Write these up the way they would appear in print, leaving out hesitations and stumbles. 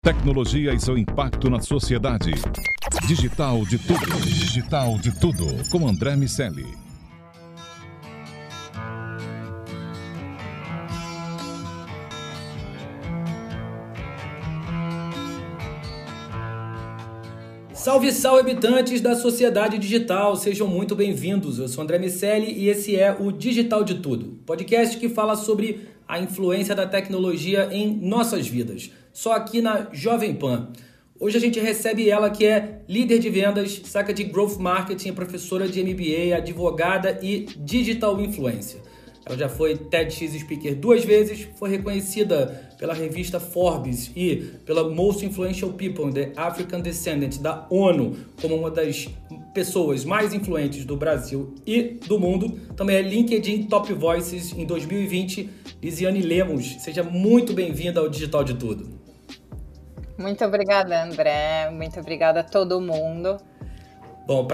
Tecnologia e seu impacto na sociedade. Digital de Tudo. Digital de Tudo. Com André Miceli. Salve, salve, habitantes da sociedade digital, sejam muito bem-vindos. Eu sou André Miceli e esse é o Digital de Tudo, podcast que fala sobre a influência da tecnologia em nossas vidas, só aqui na Jovem Pan. Hoje a gente recebe ela que é líder de vendas, saca de Growth Marketing, professora de MBA, advogada e Digital Influencer. Ela já foi TEDx Speaker 2 vezes, foi reconhecida pela revista Forbes e pela Most Influential People in the African Descendant da ONU como uma das pessoas mais influentes do Brasil e do mundo. Também é LinkedIn Top Voices em 2020. Lisiane Lemos, seja muito bem-vinda ao Digital de Tudo. Muito obrigada, André. Muito obrigada a todo mundo. Bom,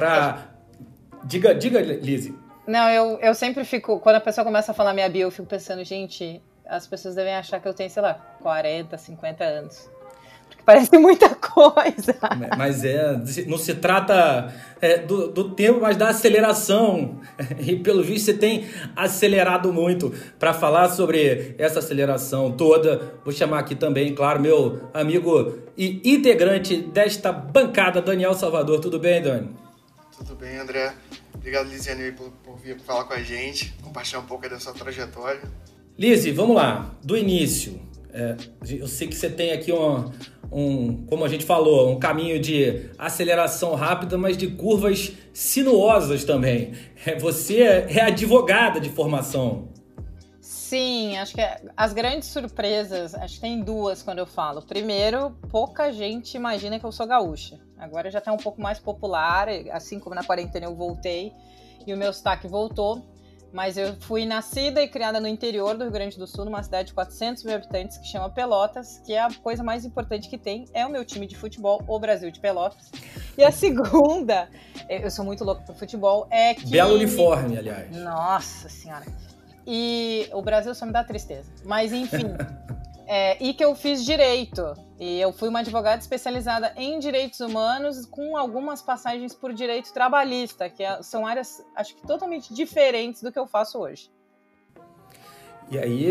Diga, Lizzy. Não, eu sempre fico... Quando a pessoa começa a falar minha bio, eu fico pensando, gente, as pessoas devem achar que eu tenho, sei lá, 40, 50 anos. Porque parece muita coisa. Mas não se trata do tempo, mas da aceleração. E pelo visto você tem acelerado muito. Para falar sobre essa aceleração toda, vou chamar aqui também, claro, meu amigo e integrante desta bancada, Daniel Salvador. Tudo bem, Dani? Tudo bem, André. Obrigado, Lisiane, por vir falar com a gente, compartilhar um pouco da sua trajetória. Lizzy, vamos lá, do início. Eu sei que você tem aqui como a gente falou, um caminho de aceleração rápida, mas de curvas sinuosas também. Você é advogada de formação. Sim, acho que as grandes surpresas, acho que tem duas quando eu falo. Primeiro, pouca gente imagina que eu sou gaúcha. Agora já está um pouco mais popular, assim como na quarentena eu voltei e o meu sotaque voltou. Mas eu fui nascida e criada no interior do Rio Grande do Sul, numa cidade de 400 mil habitantes que chama Pelotas, que é a coisa mais importante que tem, é o meu time de futebol, o Brasil de Pelotas. E a segunda, eu sou muito louca por futebol, é que... Belo uniforme, aliás. Nossa Senhora. E o Brasil só me dá tristeza. Mas, enfim, e que eu fiz direito. E eu fui uma advogada especializada em direitos humanos, com algumas passagens por direito trabalhista, que são áreas, acho que totalmente diferentes do que eu faço hoje. E aí,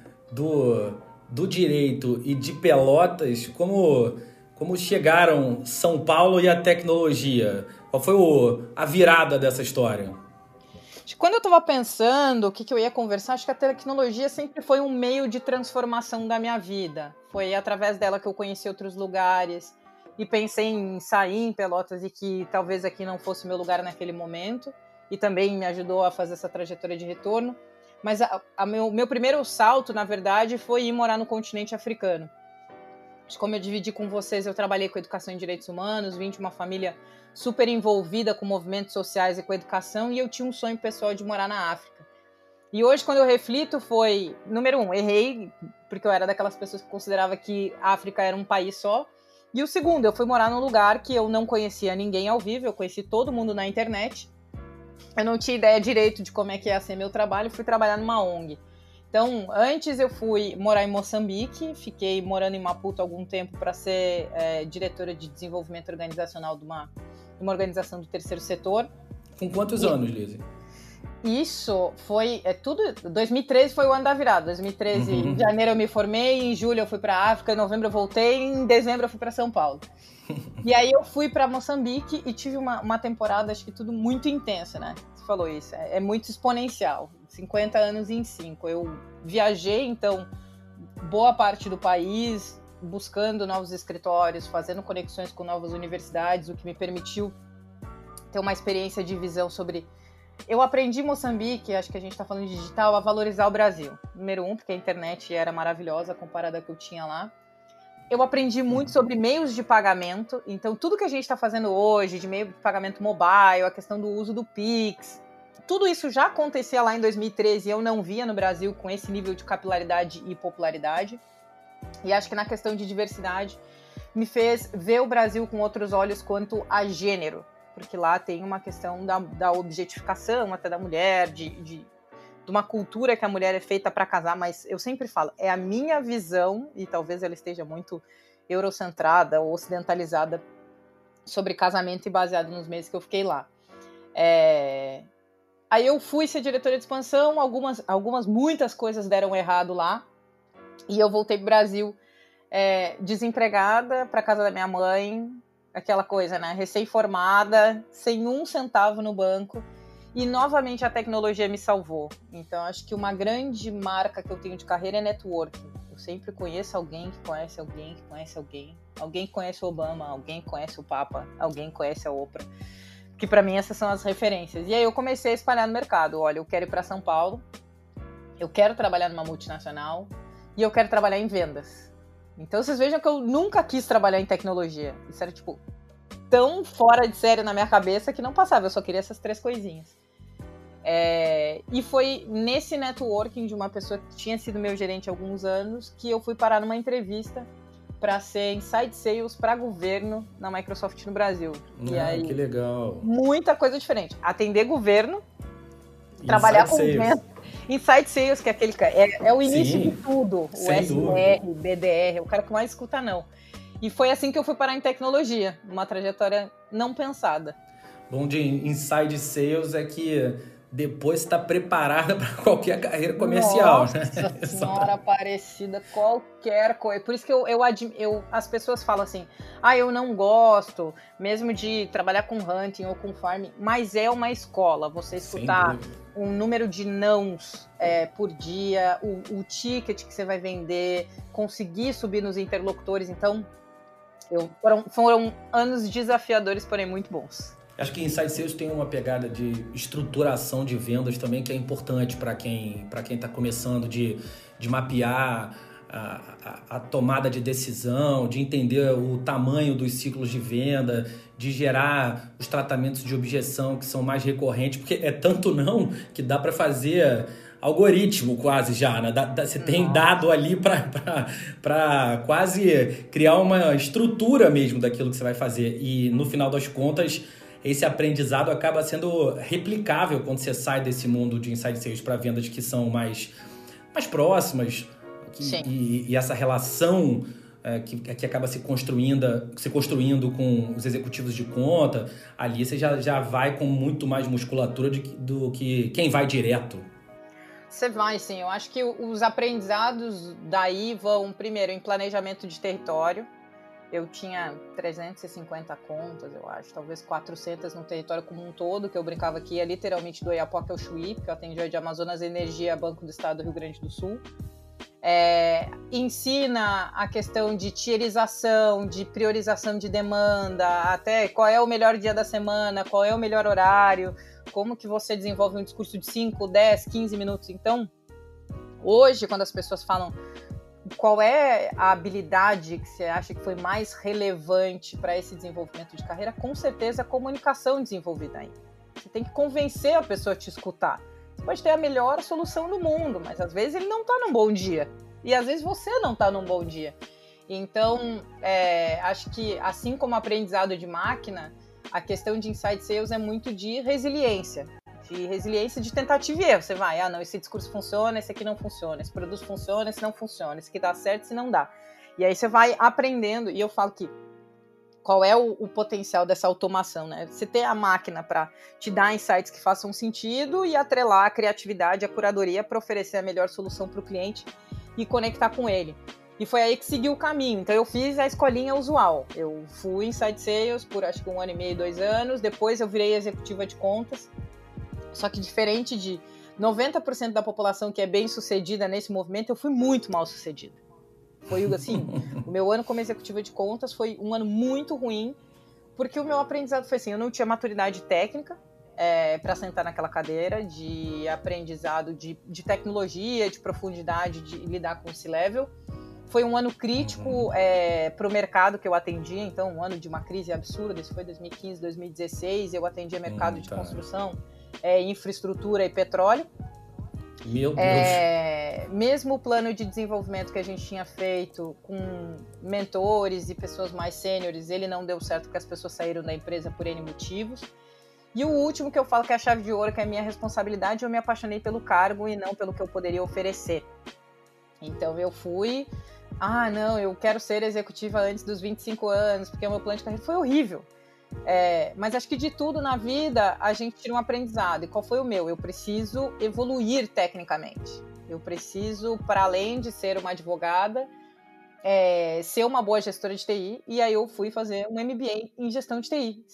do direito e de Pelotas, como chegaram São Paulo e a tecnologia? Qual foi a virada dessa história? Quando eu estava pensando o que eu ia conversar, acho que a tecnologia sempre foi um meio de transformação da minha vida. Foi através dela que eu conheci outros lugares e pensei em sair em Pelotas e que talvez aqui não fosse o meu lugar naquele momento. E também me ajudou a fazer essa trajetória de retorno. Mas meu primeiro salto, na verdade, foi ir morar no continente africano. Como eu dividi com vocês, eu trabalhei com educação em direitos humanos, vim de uma família super envolvida com movimentos sociais e com educação, e eu tinha um sonho pessoal de morar na África. E hoje, quando eu reflito, foi, número 1, errei, porque eu era daquelas pessoas que considerava que a África era um país só. E o segundo, eu fui morar num lugar que eu não conhecia ninguém ao vivo, eu conheci todo mundo na internet. Eu não tinha ideia direito de como é que ia ser meu trabalho, fui trabalhar numa ONG. Então, antes eu fui morar em Moçambique, fiquei morando em Maputo há algum tempo para ser diretora de desenvolvimento organizacional de uma organização do terceiro setor. Com quantos anos, Lizzy? Isso foi tudo. 2013 foi o ano da virada. 2013, em janeiro eu me formei, em julho eu fui para a África, em novembro eu voltei, em dezembro eu fui para São Paulo. E aí eu fui para Moçambique e tive uma temporada, acho que tudo muito intensa, né? Você falou isso, é muito exponencial. 50 anos em 5. Eu viajei, então, boa parte do país, buscando novos escritórios, fazendo conexões com novas universidades, o que me permitiu ter uma experiência de visão sobre... Eu aprendi em Moçambique, acho que a gente está falando de digital, a valorizar o Brasil. Número 1, porque a internet era maravilhosa comparada ao que eu tinha lá. Eu aprendi muito sobre meios de pagamento, então tudo que a gente está fazendo hoje, de meio de pagamento mobile, a questão do uso do Pix, tudo isso já acontecia lá em 2013 e eu não via no Brasil com esse nível de capilaridade e popularidade. E acho que na questão de diversidade me fez ver o Brasil com outros olhos quanto a gênero, porque lá tem uma questão da objetificação até da mulher, de uma cultura que a mulher é feita para casar, mas eu sempre falo, é a minha visão, e talvez ela esteja muito eurocentrada ou ocidentalizada sobre casamento e baseado nos meses que eu fiquei lá. Aí eu fui ser diretora de expansão, muitas coisas deram errado lá, e eu voltei pro Brasil desempregada, para casa da minha mãe, aquela coisa, né, recém-formada, sem um centavo no banco, e novamente a tecnologia me salvou. Então acho que uma grande marca que eu tenho de carreira é networking. Eu sempre conheço alguém que conhece alguém que conhece alguém, alguém que conhece o Obama, alguém que conhece o Papa, alguém que conhece a Oprah, que para mim essas são as referências. E aí eu comecei a espalhar no mercado. Olha, eu quero ir para São Paulo, eu quero trabalhar numa multinacional e eu quero trabalhar em vendas. Então vocês vejam que eu nunca quis trabalhar em tecnologia. Isso era tipo tão fora de série na minha cabeça que não passava, eu só queria essas 3 coisinhas. E foi nesse networking de uma pessoa que tinha sido meu gerente há alguns anos que eu fui parar numa entrevista para ser Inside Sales para governo na Microsoft no Brasil. E aí, que legal. Muita coisa diferente. Atender governo, trabalhar com vendas. Inside Sales, que é aquele é o início de tudo. O SDR, BDR, é o cara que mais escuta não. E foi assim que eu fui parar em tecnologia, uma trajetória não pensada. Bom de Inside Sales é que depois está preparada para qualquer carreira comercial. Nossa, né? Senhora Aparecida, qualquer coisa. Por isso que as pessoas falam assim, eu não gosto mesmo de trabalhar com hunting ou com farming, mas é uma escola. Você escutar um número de nãos por dia, o ticket que você vai vender, conseguir subir nos interlocutores. Então, foram anos desafiadores, porém muito bons. Acho que Inside Sales tem uma pegada de estruturação de vendas também que é importante para quem está começando, de mapear a tomada de decisão, de entender o tamanho dos ciclos de venda, de gerar os tratamentos de objeção que são mais recorrentes, porque é tanto não que dá para fazer algoritmo quase já, né? Você tem dado ali para quase criar uma estrutura mesmo daquilo que você vai fazer e no final das contas esse aprendizado acaba sendo replicável quando você sai desse mundo de Inside Sales para vendas que são mais próximas e essa relação que acaba se construindo com os executivos de conta, ali você já vai com muito mais musculatura do que quem vai direto. Você vai, sim. Eu acho que os aprendizados daí vão, primeiro, em planejamento de território. Eu tinha 350 contas, eu acho, talvez 400 no território como um todo, que eu brincava que ia literalmente do Oiapoque ao Chuí, porque eu atendia de Amazonas Energia, Banco do Estado do Rio Grande do Sul. Ensina a questão de tierização, de priorização de demanda, até qual é o melhor dia da semana, qual é o melhor horário, como que você desenvolve um discurso de 5, 10, 15 minutos. Então, hoje, quando as pessoas falam qual é a habilidade que você acha que foi mais relevante para esse desenvolvimento de carreira, com certeza a comunicação desenvolvida aí. Você tem que convencer a pessoa a te escutar. Você pode ter a melhor solução do mundo, mas às vezes ele não está num bom dia. E às vezes você não está num bom dia. Então, acho que assim como o aprendizado de máquina, a questão de Inside Sales é muito de resiliência. De resiliência de tentativa e erro. Você vai, não, esse discurso funciona, esse aqui não funciona, esse produto funciona, esse não funciona, esse aqui dá certo, esse não dá. E aí você vai aprendendo, e eu falo que qual é o potencial dessa automação, né? Você ter a máquina para te dar insights que façam sentido e atrelar a criatividade, a curadoria para oferecer a melhor solução para o cliente e conectar com ele. E foi aí que seguiu o caminho. Então eu fiz a escolinha usual. Eu fui Inside Sales por acho que 1 ano e meio, 2 anos, depois eu virei executiva de contas. Só que diferente de 90% da população que é bem sucedida nesse movimento, eu fui muito mal sucedida. Foi assim, o meu ano como executiva de contas foi um ano muito ruim, porque o meu aprendizado foi assim, eu não tinha maturidade técnica para sentar naquela cadeira de aprendizado de tecnologia, de profundidade, de lidar com o C-Level. Foi um ano crítico para o mercado que eu atendia, então um ano de uma crise absurda, isso foi 2015, 2016, eu atendia mercado de construção, infraestrutura e petróleo. Meu Deus. Mesmo o plano de desenvolvimento que a gente tinha feito com mentores e pessoas mais sêniores, ele não deu certo porque as pessoas saíram da empresa por N motivos. E o último que eu falo que é a chave de ouro, que é a minha responsabilidade, eu me apaixonei pelo cargo e não pelo que eu poderia oferecer. Então eu fui não, eu quero ser executiva antes dos 25 anos, porque o meu plano de carreira foi horrível. Mas acho que de tudo na vida a gente tira um aprendizado. E qual foi o meu? Eu preciso evoluir tecnicamente. Eu preciso, para além de ser uma advogada, ser uma boa gestora de TI. E aí eu fui fazer um MBA em gestão de TI,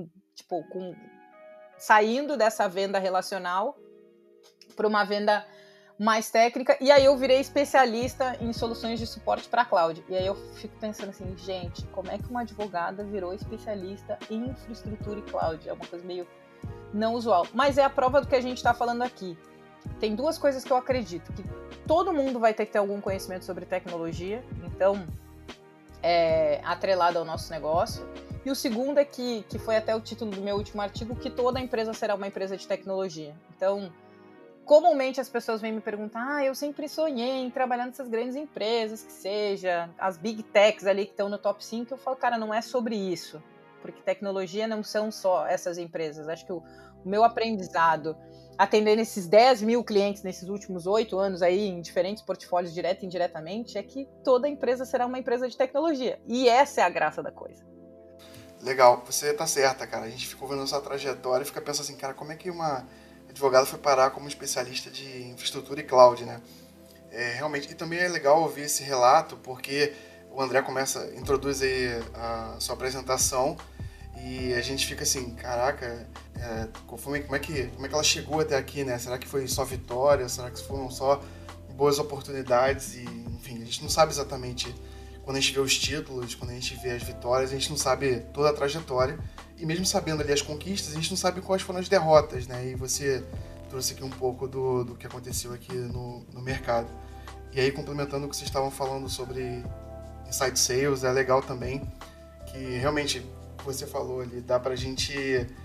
saindo dessa venda relacional para uma venda mais técnica, e aí eu virei especialista em soluções de suporte para cloud. E aí eu fico pensando assim, gente, como é que uma advogada virou especialista em infraestrutura e cloud? É uma coisa meio não usual, mas é a prova do que a gente está falando aqui. Tem duas coisas que eu acredito, que todo mundo vai ter que ter algum conhecimento sobre tecnologia, então atrelado ao nosso negócio. E o segundo é que foi até o título do meu último artigo, que toda empresa será uma empresa de tecnologia. Então, comumente as pessoas vêm me perguntar, eu sempre sonhei em trabalhar nessas grandes empresas, que seja as big techs ali que estão no top 5, eu falo, cara, não é sobre isso, porque tecnologia não são só essas empresas. Acho que o meu aprendizado, atendendo esses 10 mil clientes nesses últimos 8 anos aí, em diferentes portfólios, direto e indiretamente, é que toda empresa será uma empresa de tecnologia, e essa é a graça da coisa. Legal, você tá certa, cara, a gente ficou vendo a sua trajetória e fica pensando assim, cara, como é que uma advogado foi parar como especialista de infraestrutura e cloud, né? Realmente, e também é legal ouvir esse relato, porque o André introduz aí a sua apresentação e a gente fica assim, caraca, como é que ela chegou até aqui, né? Será que foi só vitória? Será que foram só boas oportunidades? E, enfim, a gente não sabe exatamente, quando a gente vê os títulos, quando a gente vê as vitórias, a gente não sabe toda a trajetória. E mesmo sabendo ali as conquistas, a gente não sabe quais foram as derrotas, né? E você trouxe aqui um pouco do que aconteceu aqui no mercado. E aí, complementando o que vocês estavam falando sobre inside sales, é legal também que realmente, o que você falou ali, dá pra gente,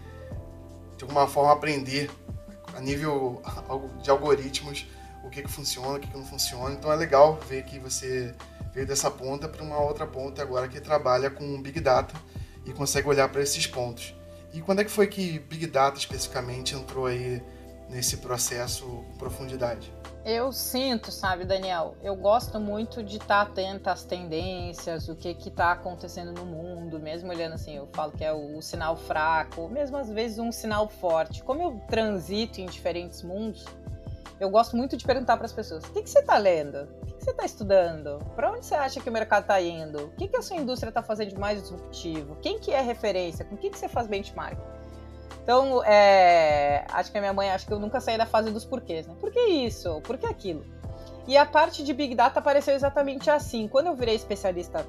de alguma forma, aprender a nível de algoritmos o que funciona, o que não funciona. Então é legal ver que você veio dessa ponta para uma outra ponta agora que trabalha com Big Data e consegue olhar para esses pontos. E quando é que foi que Big Data especificamente entrou aí nesse processo com profundidade? Eu sinto, sabe, Daniel, eu gosto muito de estar atenta às tendências, o que está acontecendo no mundo, mesmo olhando assim, eu falo que é o sinal fraco, mesmo às vezes um sinal forte. Como eu transito em diferentes mundos, eu gosto muito de perguntar para as pessoas, o que você está lendo? O que você está estudando? Para onde você acha que o mercado está indo? O que a sua indústria está fazendo de mais disruptivo? Quem que é referência? Com que você faz benchmark? Então, acho que a minha mãe, acho que eu nunca saí da fase dos porquês, né? Por que isso? Por que aquilo? E a parte de Big Data apareceu exatamente assim. Quando eu virei especialista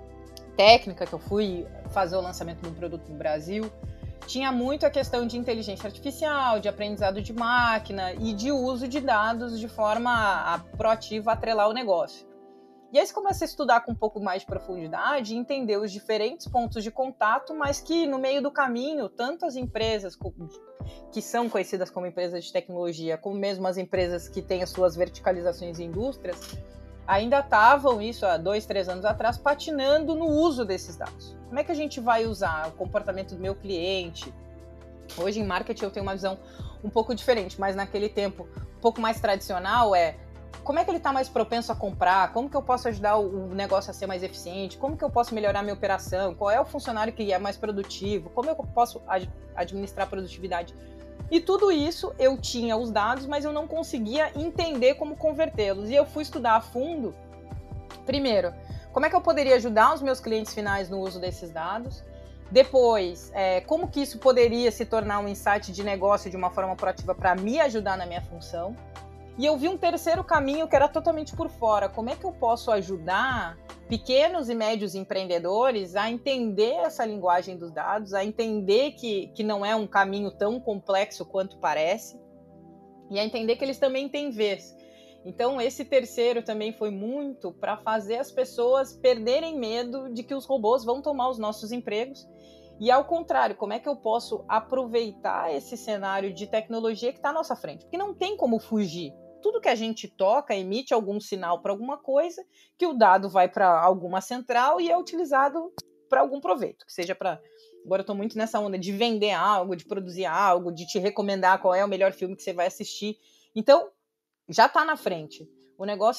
técnica, que eu fui fazer o lançamento de um produto no Brasil, tinha muito a questão de inteligência artificial, de aprendizado de máquina e de uso de dados de forma proativa a atrelar o negócio. E aí você começa a estudar com um pouco mais de profundidade e entender os diferentes pontos de contato, mas que no meio do caminho, tanto as empresas que são conhecidas como empresas de tecnologia, como mesmo as empresas que têm as suas verticalizações em indústrias, ainda estavam, isso há 2, 3 anos atrás, patinando no uso desses dados. Como é que a gente vai usar o comportamento do meu cliente? Hoje em marketing eu tenho uma visão um pouco diferente, mas naquele tempo um pouco mais tradicional como é que ele está mais propenso a comprar? Como que eu posso ajudar o negócio a ser mais eficiente? Como que eu posso melhorar a minha operação? Qual é o funcionário que é mais produtivo? Como eu posso administrar a produtividade? E tudo isso eu tinha os dados, mas eu não conseguia entender como convertê-los. E eu fui estudar a fundo, primeiro, como é que eu poderia ajudar os meus clientes finais no uso desses dados? Depois, como que isso poderia se tornar um insight de negócio de uma forma proativa para me ajudar na minha função? E eu vi um terceiro caminho que era totalmente por fora. Como é que eu posso ajudar pequenos e médios empreendedores a entender essa linguagem dos dados, a entender que não é um caminho tão complexo quanto parece, e a entender que eles também têm vez. Então, esse terceiro também foi muito para fazer as pessoas perderem medo de que os robôs vão tomar os nossos empregos. E ao contrário, como é que eu posso aproveitar esse cenário de tecnologia que está à nossa frente? Porque não tem como fugir. Tudo que a gente toca emite algum sinal para alguma coisa, que o dado vai para alguma central e é utilizado para algum proveito, que seja para... Agora eu estou muito nessa onda de vender algo, de produzir algo, de te recomendar qual é o melhor filme que você vai assistir. Então, já está na frente. O negócio é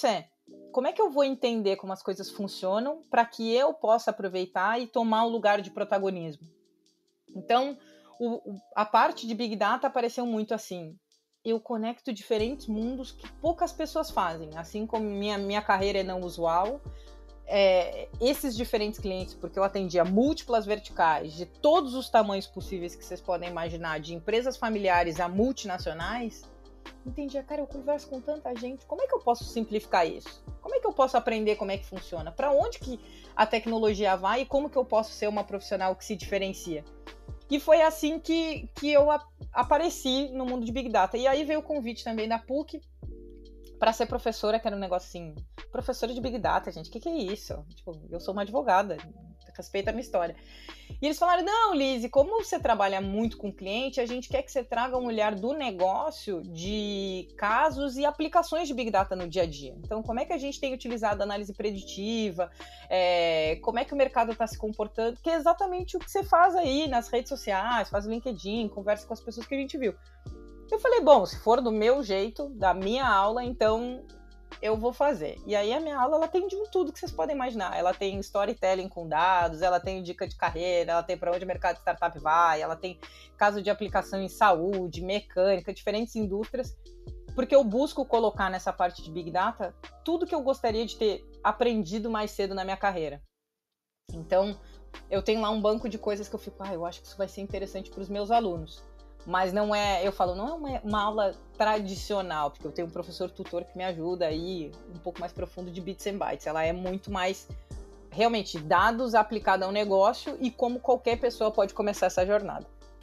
como é que eu vou entender como as coisas funcionam para que eu possa aproveitar e tomar um lugar de protagonismo? Então, a parte de Big Data apareceu muito assim. Eu conecto diferentes mundos que poucas pessoas fazem. Assim como minha carreira é não usual, esses diferentes clientes, porque eu atendia múltiplas verticais de todos os tamanhos possíveis que vocês podem imaginar, de empresas familiares a multinacionais, entendia, cara, eu converso com tanta gente, como é que eu posso simplificar isso? Como é que eu posso aprender como é que funciona? Para onde que a tecnologia vai e como que eu posso ser uma profissional que se diferencia? E foi assim que eu apareci no mundo de Big Data. E aí veio o convite também da PUC para ser professora, que era um negócio assim, professora de Big Data, gente, o que é isso? Tipo, eu sou uma advogada, respeita a minha história. E eles falaram, não, Lizzy, como você trabalha muito com cliente, a gente quer que você traga um olhar do negócio de casos e aplicações de Big Data no dia a dia. Então, como é que a gente tem utilizado análise preditiva, como é que o mercado está se comportando, que é exatamente o que você faz aí nas redes sociais, faz o LinkedIn, conversa com as pessoas que a gente viu. Eu falei, bom, se for do meu jeito, da minha aula, então eu vou fazer. E aí a minha aula, ela tem de tudo que vocês podem imaginar. Ela tem storytelling com dados, ela tem dica de carreira, ela tem para onde o mercado de startup vai, ela tem caso de aplicação em saúde, mecânica, diferentes indústrias, porque eu busco colocar nessa parte de Big Data tudo que eu gostaria de ter aprendido mais cedo na minha carreira. Então, eu tenho lá um banco de coisas que eu fico, eu acho que isso vai ser interessante para os meus alunos. Mas não é, eu falo, não é uma aula tradicional, porque eu tenho um professor tutor que me ajuda aí um pouco mais profundo de bits and bytes. Ela é muito mais, realmente, dados aplicados ao negócio e como qualquer pessoa pode começar essa jornada.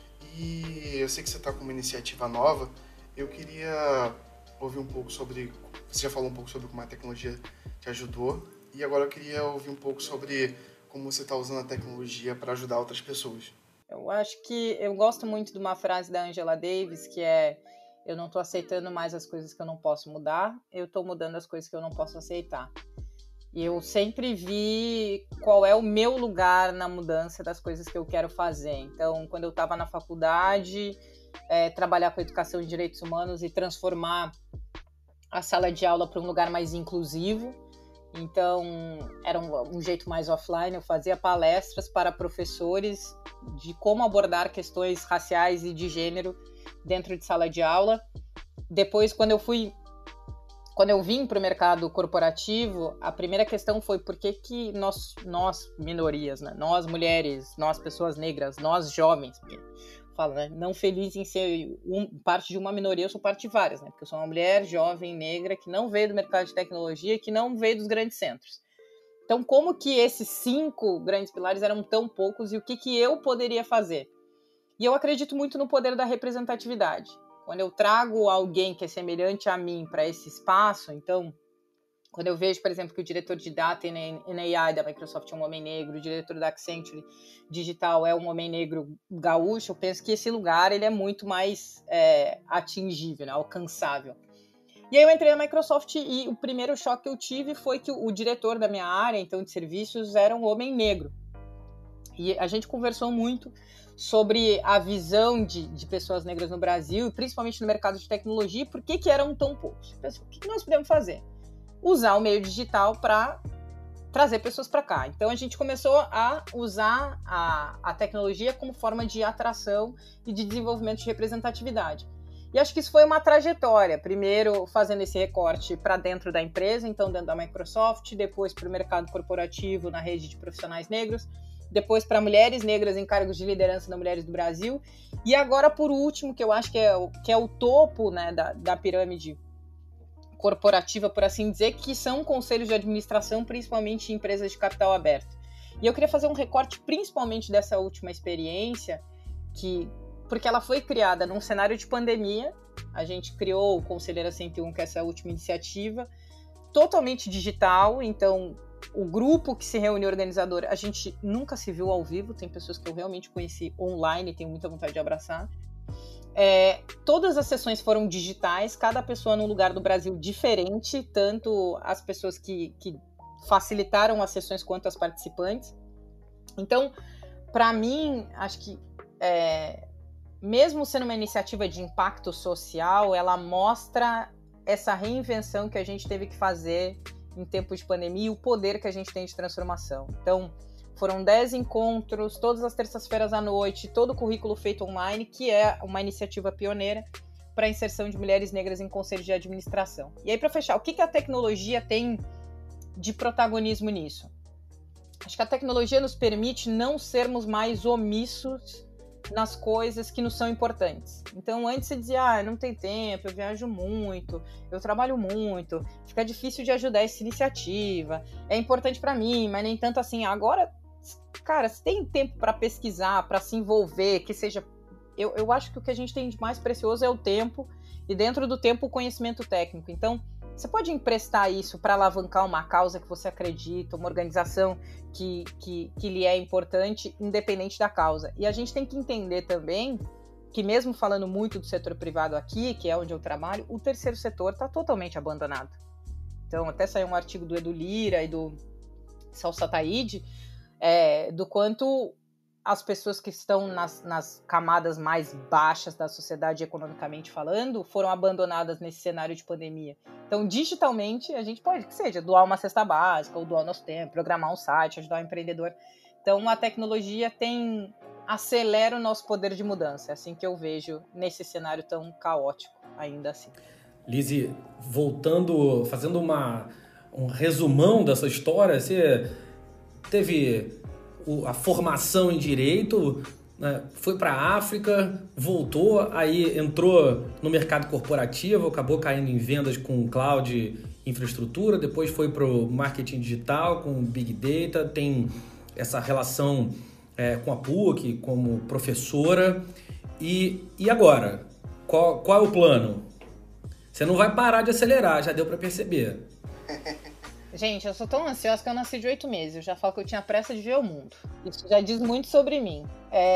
E eu sei que você está com uma iniciativa nova, eu queria ouvir um pouco sobre, você já falou um pouco sobre como a tecnologia te ajudou, e agora eu queria ouvir um pouco sobre como você está usando a tecnologia para ajudar outras pessoas. Eu acho que eu gosto muito de uma frase da Angela Davis, que é: eu não estou aceitando mais as coisas que eu não posso mudar, eu estou mudando as coisas que eu não posso aceitar. E eu sempre vi qual é o meu lugar na mudança das coisas que eu quero fazer. Então, quando eu estava na faculdade, trabalhar com educação e direitos humanos e transformar a sala de aula para um lugar mais inclusivo. Então, era um jeito mais offline, eu fazia palestras para professores de como abordar questões raciais e de gênero dentro de sala de aula. Depois, quando eu vim para o mercado corporativo, a primeira questão foi por que nós minorias, né? Nós mulheres, nós pessoas negras, nós jovens, porque falo, né? Não feliz em ser parte de uma minoria, eu sou parte de várias, né? Porque eu sou uma mulher jovem, negra, que não veio do mercado de tecnologia, que não veio dos grandes centros. Então, como que esses 5 grandes pilares eram tão poucos e o que eu poderia fazer? E eu acredito muito no poder da representatividade. Quando eu trago alguém que é semelhante a mim para esse espaço, então, quando eu vejo, por exemplo, que o diretor de Data e AI da Microsoft é um homem negro, o diretor da Accenture Digital é um homem negro gaúcho, eu penso que esse lugar ele é muito mais atingível, né, alcançável. E aí eu entrei na Microsoft e o primeiro choque que eu tive foi que o diretor da minha área, então, de serviços, era um homem negro. E a gente conversou muito sobre a visão de pessoas negras no Brasil, e principalmente no mercado de tecnologia, e por que eram tão poucos. Eu pensei, o que nós podemos fazer? Usar o meio digital para trazer pessoas para cá. Então, a gente começou a usar a tecnologia como forma de atração e de desenvolvimento de representatividade. E acho que isso foi uma trajetória. Primeiro, fazendo esse recorte para dentro da empresa, então dentro da Microsoft, depois para o mercado corporativo na rede de profissionais negros, depois para mulheres negras em cargos de liderança da Mulheres do Brasil, e agora, por último, que eu acho que é o topo, né, da pirâmide corporativa, por assim dizer, que são conselhos de administração, principalmente em empresas de capital aberto. E eu queria fazer um recorte principalmente dessa última experiência, porque ela foi criada num cenário de pandemia. A gente criou o Conselheira 101, que é essa última iniciativa, totalmente digital. Então, o grupo que se reuniu organizador, a gente nunca se viu ao vivo, tem pessoas que eu realmente conheci online e tenho muita vontade de abraçar. Todas as sessões foram digitais, cada pessoa num lugar do Brasil diferente, tanto as pessoas que facilitaram as sessões quanto as participantes. Então, para mim, acho que mesmo sendo uma iniciativa de impacto social, ela mostra essa reinvenção que a gente teve que fazer em tempos de pandemia, o poder que a gente tem de transformação. Então, foram 10 encontros, todas as terças-feiras à noite, todo o currículo feito online, que é uma iniciativa pioneira para a inserção de mulheres negras em conselhos de administração. E aí, para fechar, o que a tecnologia tem de protagonismo nisso? Acho que a tecnologia nos permite não sermos mais omissos nas coisas que nos são importantes. Então, antes você dizia, não tem tempo, eu viajo muito, eu trabalho muito, fica difícil de ajudar essa iniciativa, é importante para mim, mas nem tanto assim. Agora, cara, se tem tempo para pesquisar, para se envolver, que seja... Eu acho que o que a gente tem de mais precioso é o tempo, e dentro do tempo o conhecimento técnico. Então, você pode emprestar isso para alavancar uma causa que você acredita, uma organização que lhe é importante, independente da causa. E a gente tem que entender também que, mesmo falando muito do setor privado aqui, que é onde eu trabalho, o terceiro setor está totalmente abandonado. Então, até saiu um artigo do Edu Lira e do Salsa Taide, do quanto as pessoas que estão nas camadas mais baixas da sociedade, economicamente falando, foram abandonadas nesse cenário de pandemia. Então, digitalmente, a gente pode, que seja, doar uma cesta básica, ou doar nosso tempo, programar um site, ajudar um empreendedor. Então, a tecnologia acelera o nosso poder de mudança. É assim que eu vejo nesse cenário tão caótico, ainda assim. Lizzy, voltando, fazendo um resumão dessa história, você teve a formação em Direito, né, foi para a África, voltou, aí entrou no mercado corporativo, acabou caindo em vendas com cloud e infraestrutura, depois foi para o marketing digital com Big Data, tem essa relação com a PUC como professora. E agora? Qual é o plano? Você não vai parar de acelerar, já deu para perceber. Gente, eu sou tão ansiosa que eu nasci de 8 meses. Eu já falo que eu tinha pressa de ver o mundo. Isso já diz muito sobre mim.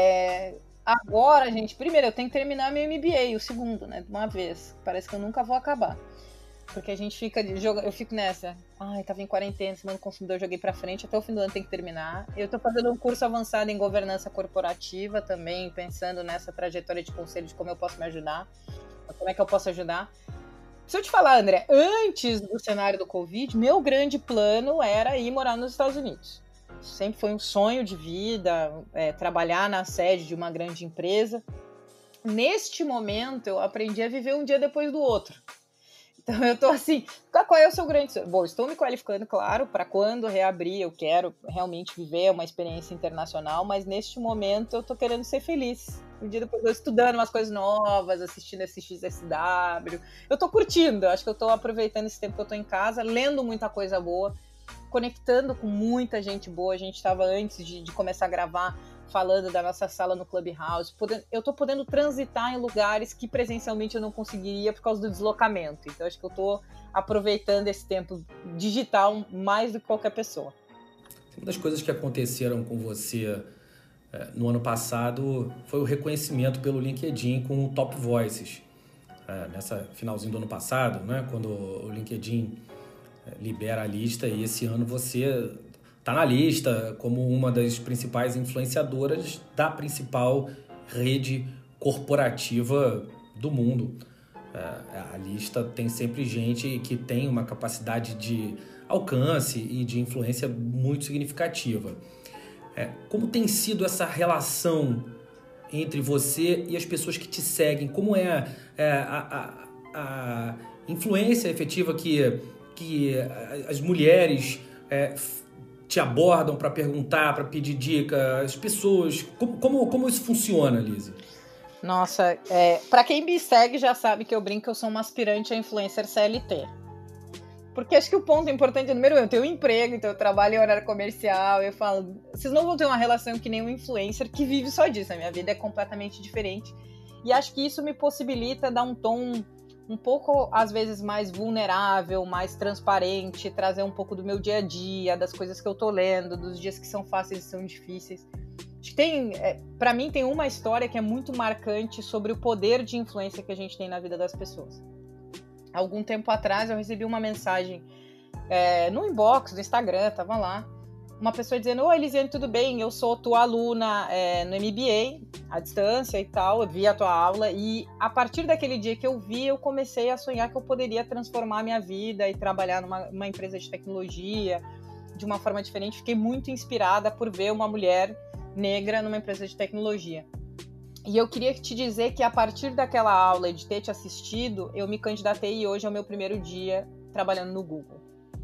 Agora, gente, primeiro eu tenho que terminar meu MBA, o segundo, né? De uma vez. Parece que eu nunca vou acabar. Porque a gente fica... Eu fico nessa. Tava em quarentena, semana do consumidor, joguei pra frente. Até o fim do ano tem que terminar. Eu tô fazendo um curso avançado em governança corporativa também, pensando nessa trajetória de conselho de como eu posso me ajudar. Como é que eu posso ajudar? Se eu te falar, André, antes do cenário do Covid, meu grande plano era ir morar nos Estados Unidos. Sempre foi um sonho de vida, trabalhar na sede de uma grande empresa. Neste momento, eu aprendi a viver um dia depois do outro. Então, eu tô assim, qual é o seu grande sonho? Bom, estou me qualificando, claro, para quando reabrir, eu quero realmente viver uma experiência internacional, mas neste momento eu tô querendo ser feliz. Um dia depois eu estudando umas coisas novas, assistindo esse XSW. Eu tô curtindo, acho que eu tô aproveitando esse tempo que eu tô em casa, lendo muita coisa boa, conectando com muita gente boa. A gente estava antes de começar a gravar falando da nossa sala no Clubhouse. Eu tô podendo transitar em lugares que presencialmente eu não conseguiria por causa do deslocamento. Então acho que eu tô aproveitando esse tempo digital mais do que qualquer pessoa. Uma das coisas que aconteceram com você no ano passado foi o reconhecimento pelo LinkedIn com o Top Voices. Nessa finalzinho do ano passado, né, quando o LinkedIn libera a lista, e esse ano você está na lista como uma das principais influenciadoras da principal rede corporativa do mundo. A lista tem sempre gente que tem uma capacidade de alcance e de influência muito significativa. Como tem sido essa relação entre você e as pessoas que te seguem? Como é a influência efetiva que as mulheres te abordam para perguntar, para pedir dica? As pessoas... Como isso funciona, Lizzy? Nossa, para quem me segue já sabe que eu brinco que eu sou uma aspirante a influencer CLT. Porque acho que o ponto importante é, número 1, eu tenho um emprego, então eu trabalho em horário comercial, eu falo, vocês não vão ter uma relação que nem um influencer que vive só disso, a minha vida é completamente diferente. E acho que isso me possibilita dar um tom um pouco, às vezes, mais vulnerável, mais transparente, trazer um pouco do meu dia a dia, das coisas que eu tô lendo, dos dias que são fáceis e são difíceis. Acho que para mim tem uma história que é muito marcante sobre o poder de influência que a gente tem na vida das pessoas. Algum tempo atrás eu recebi uma mensagem no inbox do Instagram, tava lá, uma pessoa dizendo: oi, Elisiane, tudo bem? Eu sou tua aluna no MBA, à distância e tal, eu vi a tua aula, e a partir daquele dia que eu vi, eu comecei a sonhar que eu poderia transformar a minha vida e trabalhar numa empresa de tecnologia de uma forma diferente. Fiquei muito inspirada por ver uma mulher negra numa empresa de tecnologia. E eu queria te dizer que a partir daquela aula e de ter te assistido, eu me candidatei e hoje é o meu primeiro dia trabalhando no Google.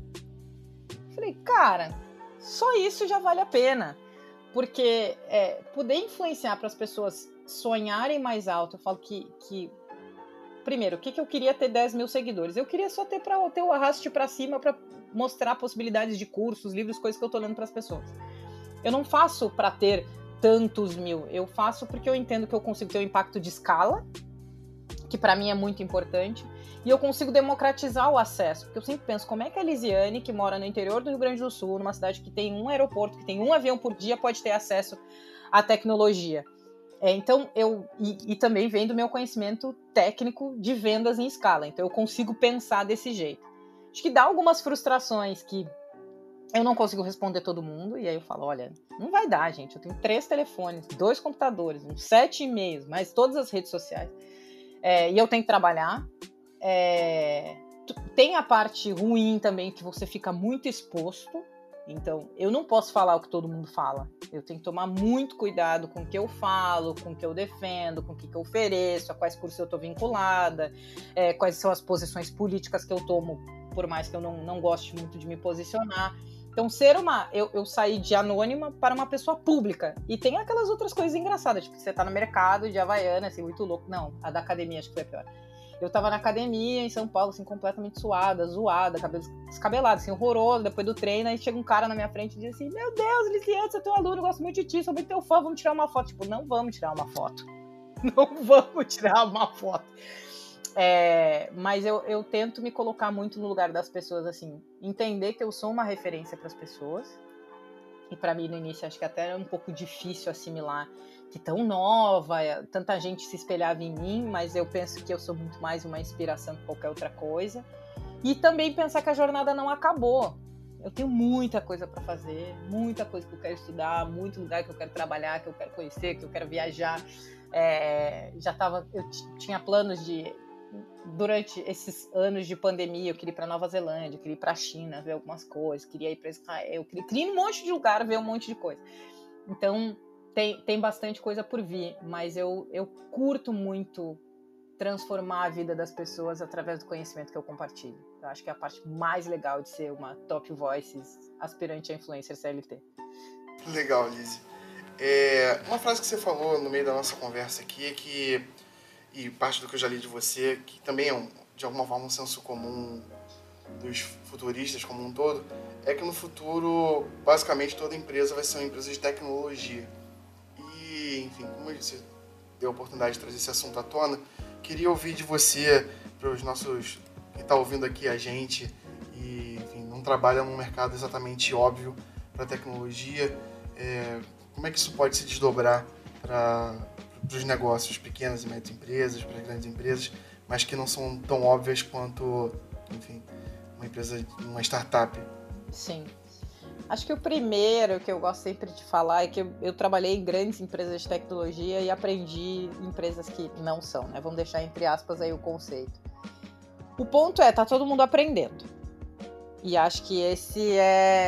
Falei, cara, só isso já vale a pena, porque poder influenciar para as pessoas sonharem mais alto. Eu falo que primeiro, o que eu queria ter 10 mil seguidores? Eu queria só ter o arraste para cima para mostrar possibilidades de cursos, livros, coisas que eu tô olhando para as pessoas. Eu não faço para ter tantos mil, eu faço porque eu entendo que eu consigo ter um impacto de escala, que para mim é muito importante, e eu consigo democratizar o acesso, porque eu sempre penso, como é que a Elisiane, que mora no interior do Rio Grande do Sul, numa cidade que tem um aeroporto, que tem um avião por dia, pode ter acesso à tecnologia? Então, e também vem do meu conhecimento técnico de vendas em escala, então eu consigo pensar desse jeito. Acho que dá algumas frustrações que eu não consigo responder todo mundo, e aí eu falo, olha, não vai dar, gente, eu tenho 3 telefones, 2 computadores, uns 7 e-mails, mais todas as redes sociais, e eu tenho que trabalhar. Tem a parte ruim também, que você fica muito exposto, então eu não posso falar o que todo mundo fala, eu tenho que tomar muito cuidado com o que eu falo, com o que eu defendo, com o que eu ofereço, a quais cursos eu estou vinculada, quais são as posições políticas que eu tomo, por mais que eu não goste muito de me posicionar. Então, eu saí de anônima para uma pessoa pública. E tem aquelas outras coisas engraçadas, tipo, você tá no mercado de Havaiana, assim, muito louco. Não, a da academia acho que foi a pior. Eu tava na academia em São Paulo, assim, completamente suada, zoada, cabelo descabelado, assim, horroroso, depois do treino, aí chega um cara na minha frente e diz assim, meu Deus, Elisiane, você é teu aluno, eu gosto muito de ti, sou muito teu fã, vamos tirar uma foto. Tipo, não vamos tirar uma foto. Não vamos tirar uma foto. Mas eu tento me colocar muito no lugar das pessoas, assim, entender que eu sou uma referência para as pessoas, e para mim no início acho que até era um pouco difícil assimilar que tão nova, tanta gente se espelhava em mim, mas eu penso que eu sou muito mais uma inspiração que qualquer outra coisa, e também pensar que a jornada não acabou. Eu tenho muita coisa para fazer, muita coisa que eu quero estudar, muito lugar que eu quero trabalhar, que eu quero conhecer, que eu quero viajar. Eu tinha planos durante esses anos de pandemia, eu queria ir para Nova Zelândia, eu queria ir para a China, ver algumas coisas, queria ir para Israel, eu queria ir em um monte de lugar, ver um monte de coisa. Então, tem bastante coisa por vir, mas eu curto muito transformar a vida das pessoas através do conhecimento que eu compartilho. Eu acho que é a parte mais legal de ser uma Top Voices aspirante a influencer CLT. Legal, Lizzy. Uma frase que você falou no meio da nossa conversa aqui e parte do que eu já li de você, que também é de alguma forma um senso comum dos futuristas como um todo, é que no futuro, basicamente, toda empresa vai ser uma empresa de tecnologia. E, enfim, como você deu a oportunidade de trazer esse assunto à tona, queria ouvir de você, para os nossos que estão ouvindo aqui a gente, e, enfim, não trabalha num mercado exatamente óbvio para tecnologia, como é que isso pode se desdobrar para os negócios, pequenas e médias empresas, para as grandes empresas, mas que não são tão óbvias quanto, enfim, uma startup? Sim. Acho que o primeiro que eu gosto sempre de falar é que eu trabalhei em grandes empresas de tecnologia e aprendi em empresas que não são, né? Vamos deixar entre aspas aí o conceito. O ponto tá todo mundo aprendendo. E acho que esse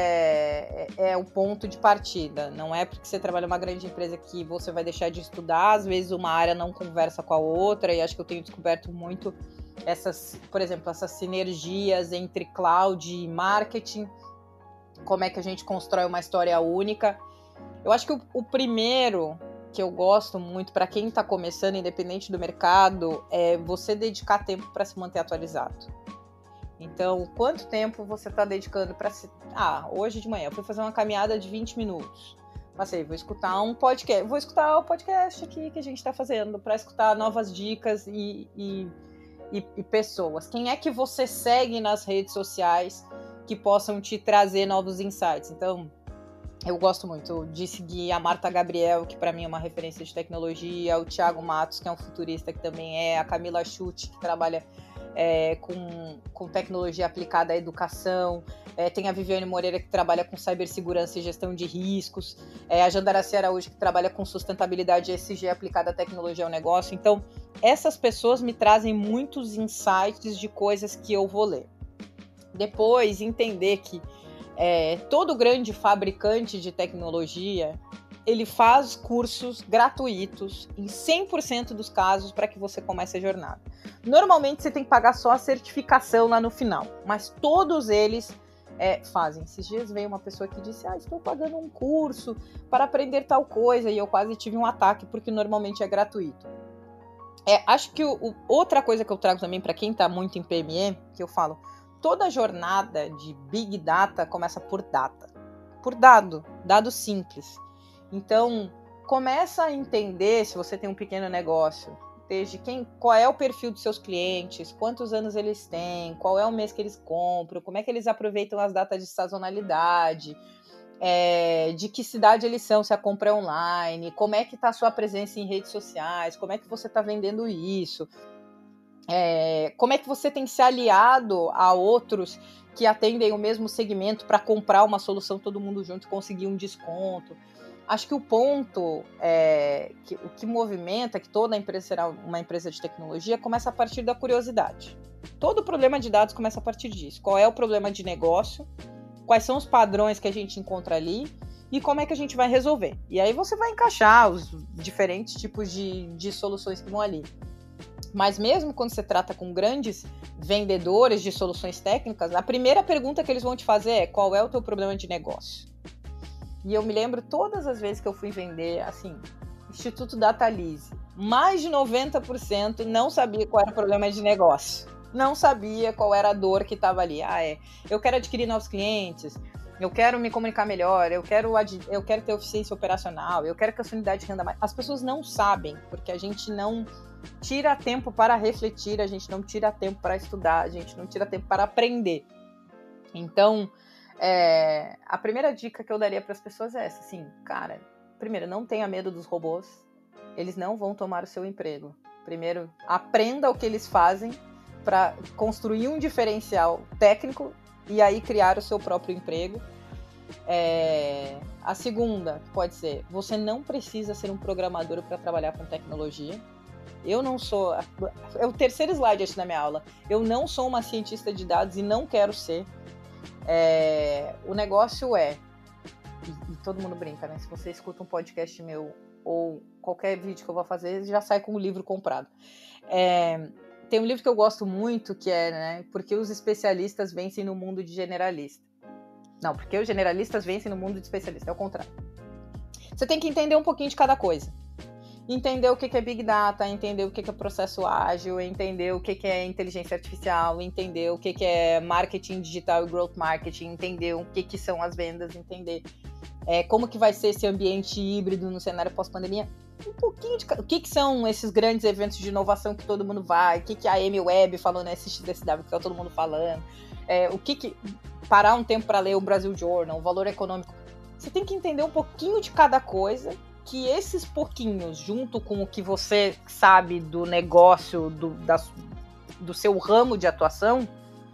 é o ponto de partida. Não é porque você trabalha em uma grande empresa que você vai deixar de estudar. Às vezes uma área não conversa com a outra. E acho que eu tenho descoberto muito por exemplo, essas sinergias entre cloud e marketing. Como é que a gente constrói uma história única. Eu acho que o primeiro que eu gosto muito para quem está começando, independente do mercado, é você dedicar tempo para se manter atualizado. Então, quanto tempo você está dedicando para hoje de manhã eu fui fazer uma caminhada de 20 minutos. Passei, vou escutar um podcast. Vou escutar o podcast aqui que a gente está fazendo para escutar novas dicas e pessoas. Quem é que você segue nas redes sociais que possam te trazer novos insights? Então, eu gosto muito de seguir a Marta Gabriel, que para mim é uma referência de tecnologia, o Thiago Matos, que é um futurista que também a Camila Schutt, que trabalha com tecnologia aplicada à educação. Tem a Viviane Moreira, que trabalha com cibersegurança e gestão de riscos. A Jandaraci Araújo, que trabalha com sustentabilidade ESG aplicada à tecnologia ao negócio. Então, essas pessoas me trazem muitos insights de coisas que eu vou ler. Depois, entender que todo grande fabricante de tecnologia, ele faz cursos gratuitos em 100% dos casos para que você comece a jornada. Normalmente você tem que pagar só a certificação lá no final, mas todos eles fazem. Esses dias veio uma pessoa que disse, estou pagando um curso para aprender tal coisa, e eu quase tive um ataque porque normalmente é gratuito. Acho que outra coisa que eu trago também para quem está muito em PME, que eu falo, toda jornada de Big Data começa por data, por dado simples. Então, começa a entender, se você tem um pequeno negócio, desde qual é o perfil dos seus clientes, quantos anos eles têm, qual é o mês que eles compram, como é que eles aproveitam as datas de sazonalidade, de que cidade eles são, se a compra é online, como é que está a sua presença em redes sociais, como é que você está vendendo isso, como é que você tem se aliado a outros que atendem o mesmo segmento para comprar uma solução todo mundo junto e conseguir um desconto. Acho que o ponto, o que movimenta, que toda empresa será uma empresa de tecnologia, começa a partir da curiosidade. Todo problema de dados começa a partir disso. Qual é o problema de negócio? Quais são os padrões que a gente encontra ali? E como é que a gente vai resolver? E aí você vai encaixar os diferentes tipos de soluções que vão ali. Mas mesmo quando você trata com grandes vendedores de soluções técnicas, a primeira pergunta que eles vão te fazer é: qual é o teu problema de negócio? E eu me lembro todas as vezes que eu fui vender, assim, Instituto Datalise, mais de 90% não sabia qual era o problema de negócio. Não sabia qual era a dor que estava ali. Eu quero adquirir novos clientes, eu quero me comunicar melhor, eu quero ter eficiência operacional, eu quero que a sua unidade renda mais. As pessoas não sabem, porque a gente não tira tempo para refletir, a gente não tira tempo para estudar, a gente não tira tempo para aprender. Então, a primeira dica que eu daria para as pessoas é essa, assim, cara, primeiro, não tenha medo dos robôs, eles não vão tomar o seu emprego. Primeiro, aprenda o que eles fazem para construir um diferencial técnico e aí criar o seu próprio emprego. A segunda pode ser, você não precisa ser um programador para trabalhar com tecnologia. Eu não sou, é o terceiro slide aqui na minha aula, eu não sou uma cientista de dados e não quero ser. O negócio e todo mundo brinca, né? Se você escuta um podcast meu ou qualquer vídeo que eu vou fazer, já sai com o livro comprado. Tem um livro que eu gosto muito, que né, Porque os especialistas vencem no mundo de generalista. Não, porque os generalistas vencem no mundo de especialista, é o contrário. Você tem que entender um pouquinho de cada coisa. Entender o que é Big Data, entender o que é processo ágil, entender o que é inteligência artificial, entender o que é marketing digital e growth marketing, entender o que são as vendas, entender como que vai ser esse ambiente híbrido no cenário pós-pandemia. Um pouquinho de o que são esses grandes eventos de inovação que todo mundo vai, o que a Amy Webb falou nesse XSW que tá todo mundo falando, parar um tempo para ler o Brasil Journal, o valor econômico. Você tem que entender um pouquinho de cada coisa, que esses pouquinhos, junto com o que você sabe do negócio, do seu ramo de atuação,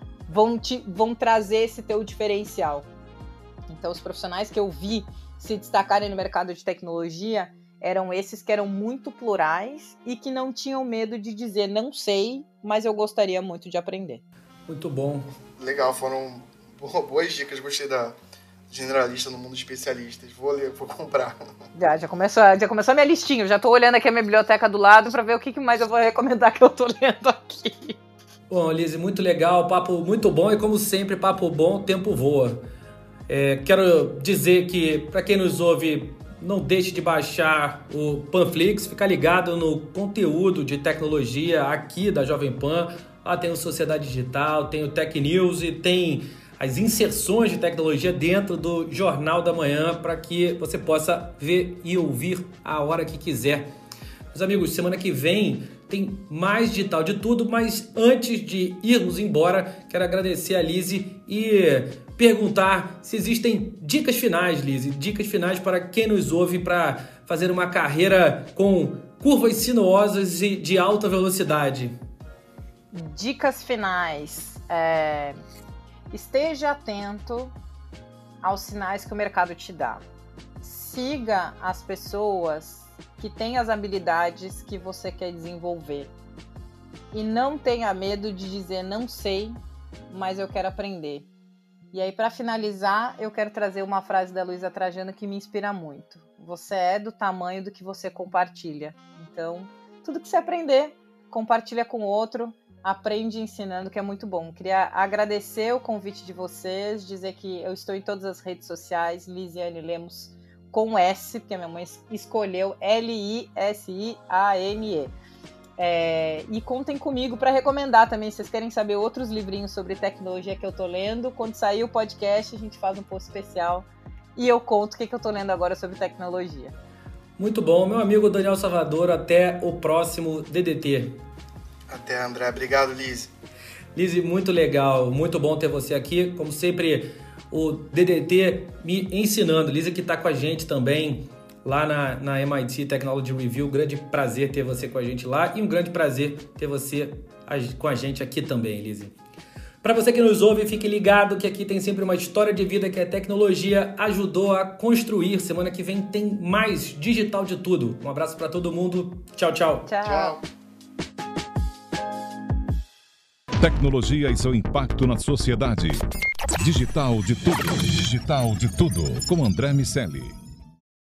vão trazer esse teu diferencial. Então, os profissionais que eu vi se destacarem no mercado de tecnologia eram esses que eram muito plurais e que não tinham medo de dizer não sei, mas eu gostaria muito de aprender. Muito bom. Legal, foram boas dicas, gostei da generalista no mundo de especialistas. Vou ler, vou comprar. Já começou a minha listinha, eu já tô olhando aqui a minha biblioteca do lado para ver o que mais eu vou recomendar que eu tô lendo aqui. Bom, Lise, muito legal, papo muito bom e como sempre, papo bom, tempo voa. Quero dizer que, para quem nos ouve, não deixe de baixar o Panflix, ficar ligado no conteúdo de tecnologia aqui da Jovem Pan. Lá tem o Sociedade Digital, tem o Tech News e tem as inserções de tecnologia dentro do Jornal da Manhã para que você possa ver e ouvir a hora que quiser. Meus amigos, semana que vem tem mais Digital de Tudo, mas antes de irmos embora, quero agradecer a Lise e perguntar se existem dicas finais, Lise, dicas finais para quem nos ouve para fazer uma carreira com curvas sinuosas e de alta velocidade. Dicas finais. Esteja atento aos sinais que o mercado te dá. Siga as pessoas que têm as habilidades que você quer desenvolver. E não tenha medo de dizer não sei, mas eu quero aprender. E aí, para finalizar, eu quero trazer uma frase da Luísa Trajano que me inspira muito. Você é do tamanho do que você compartilha. Então, tudo que você aprender, compartilha com o outro, aprende ensinando, que é muito bom. Queria agradecer o convite de vocês, dizer que eu estou em todas as redes sociais, Lisiane Lemos, com S, porque a minha mãe escolheu Lisiane. E contem comigo para recomendar também, se vocês querem saber outros livrinhos sobre tecnologia que eu tô lendo. Quando sair o podcast, a gente faz um post especial e eu conto o que eu tô lendo agora sobre tecnologia. Muito bom, meu amigo Daniel Salvador, até o próximo DDT. Até, André. Obrigado, Lise. Lise, muito legal, muito bom ter você aqui. Como sempre, o DDT me ensinando. Lise que está com a gente também lá na MIT Technology Review. Grande prazer ter você com a gente lá e um grande prazer ter você com a gente aqui também, Lise. Para você que nos ouve, fique ligado que aqui tem sempre uma história de vida que a tecnologia ajudou a construir. Semana que vem tem mais Digital de Tudo. Um abraço para todo mundo. Tchau, tchau. Tchau. Tecnologia e seu impacto na sociedade. Digital de Tudo. Digital de Tudo. Com André Miceli.